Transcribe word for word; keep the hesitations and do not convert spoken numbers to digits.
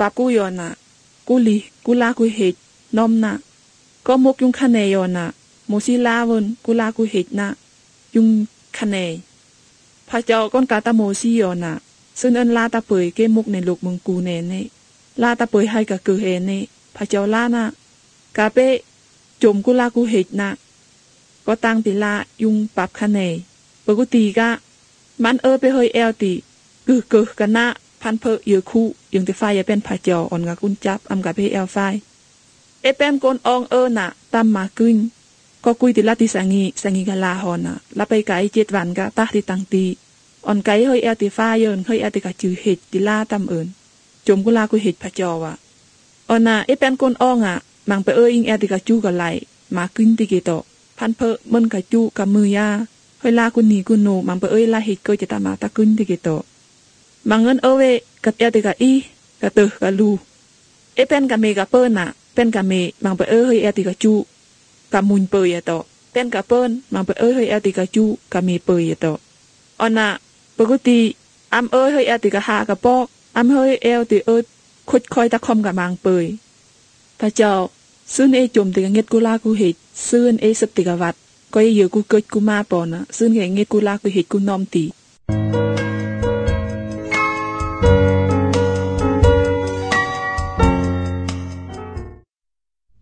ปากูยอนะกูลีกูลากูเฮดนอมนะก็มกยุงคะเนยอนะโมซิลาวนกูลากูเฮดนะยุงคะเนพระเจ้าก้นกาตาโมซิยอนะซึ่งอันลาตาเปยเกมุกในลูกเมืองกูเนเนลาตาเปยให้กะเกือเฮเนพระเจ้าลานะกาเปจมกุลากูเฮดนะก็ตั้งติลายุงปับคะเนปกติกะมันเออไปเฮยเอลติกึกกึกกันนะพันเพอเยอะคู่ยังแต่ไฟอย่าเป็นพระเจ้าอ่อนกับกุนจับอำกับเพเอลไฟเอเป็นกนอองเออน่ะตามมากุนก็กุยติลาติสังงีสังงีกะลาหอนะละไปไกเจ็ดวันกะตาติตังตีอ่อนไกเฮยเอลติฟ้าเยินเฮยเอลติกะจือเฮดติลาตามเอิญจมกุลากูเฮดพระเจ้าวะอ่อนน่ะเอเป็นกนอองอ่ะมังไปเอออิงเอลติกะจูกะไหลมากุนติเกโตพันเพอมันกะจูกับมือยาเฮยลากุนีกุนโนมังไปเออลาเฮดก็จะตามาตะกุนติเกโตมังเงินเอเวกัดเอลติกะอีกะเตอกะลูเอเป็นกะเมกะเปิ้นน่ะเป็นกะเมมังไปเออเฮยเอลติกะจูกะมุนเปยอะโตเป็นกะเปิ้นมังไปเออเฮยเอลติกะจูกะเมเปยอะโตอ่อนน่ะปกติอำเออเฮยเอลติกะหากะปอกอำเฮยเอลติเออคุดคอยตะคอมกะมังเปยพระเจ้าซึ่งเอจมติกะเง็ดกุลากูเฮ็ดซึ่งเอสติกะวัดก็เยอะกูเกิดกูมาปอนะซึ่งเง็ดกุลากูเฮ็ดกูนอมตี